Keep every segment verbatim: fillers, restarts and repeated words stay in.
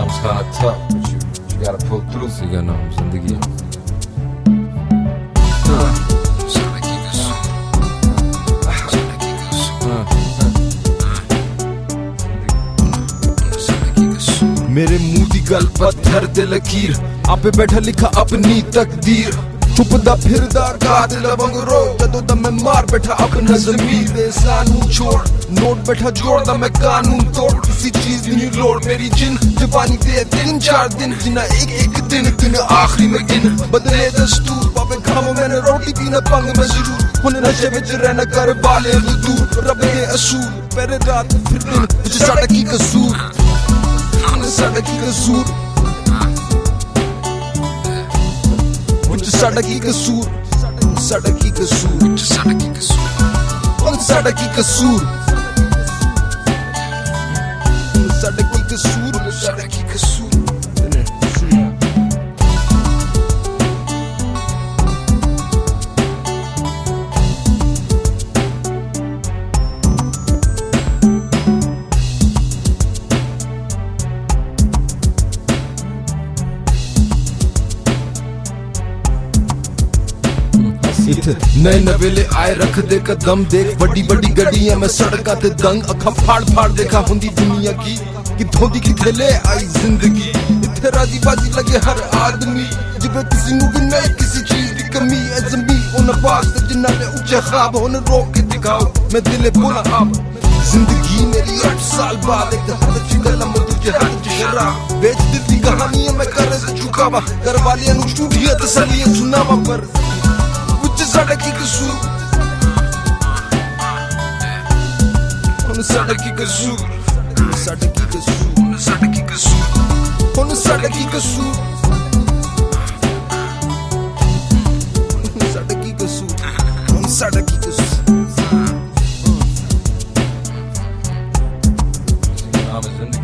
It's kinda tough, but you, you gotta pull through. सिगा नाम जिंदगी मेरे मुंह दी गल पत्थर ते लकीर आपे बैठा लिखा अपनी तकदीर छुपदा फिरदा गाद लवंग रो जदों दा मैं मार बैठा अपना ज़मीर दे सानू छोड़ नोट बैठा जोड़दा मैं कानून तोड़ किसी चीज दी नहीं लोड़ मेरी जिन जवानी दे तीन चार दिन जिना एक एक दिन दिन आखिरी में गिन बदले दस्तूर पापे खामो मैंने रोटी पीना पंग में जरूर हुन नशे विच रहना कर वाले दूर रब दे असूल पहले रात फिर दिन विच साडा की कसूर साडा की कसूर साडा की कसूर साडा की कसूर साडा की कसूर साडा की कसूर साडा की कसूर साडा की कसूर नए नवेले आए रख दे कदम देख बड़ी बड़ी गड्डियां में सड़का ते दंग अखा फाड़ फाड़ देखा हुंदी दुनिया की किथों दी किथे ले आई जिंदगी इथे राजी बाजी लगे हर आदमी जिबे किसी नू भी नहीं किसी चीज दी कमी है जमी उन पास ते जिन्ना ले ऊंचे ख्वाब उन रोक के दिखाओ मैं दिले बोला अब जिंदगी मेरी आठ साल बाद एक हद च कलम तुझे हाथ च शराब बेच दी कहानियां मैं कर से झुकावा घर वालियां नू स्टूडियो तसलियां सुनावा पर साडा की कसूर हुन साडा की कसूर साडा की कसूर साडा की कसूर हुन साडा की कसूर साडा की कसूर हुन साडा की कसूर नाम जिंदगी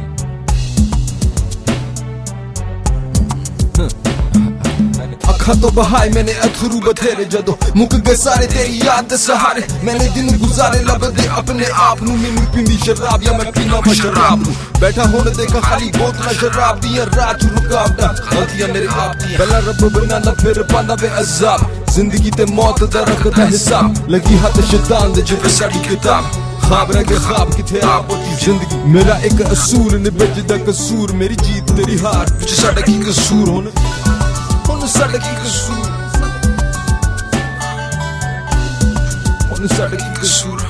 अखा तो बहाए मैंने अथरू बथेरे जदों मुक गए सारे तेरी याद दे सहारे मैंने दिन गुजारे लभदे अपने आप नू मिमी पींदी शराब या मैं पीना वा शराब नू बैठा होने देखा खाली बोतला शराब दिया रात रुकावटा गलतियां मेरे आप दी पहला रब बनाना फिर पांदा बे अजाब जिंदगी ते मौत दा रखदा हिसाब लगी हाथ शैतान दे जिवे साडी किताब ख्वाब रह गए ख्वाब किथे आप होती जिंदगी मेरा एक असूल निभजदा कसूर मेरी जीत तेरी हार विच साडा की कसूर हुन हुन साडा की कसूर हुन साडा की कसूर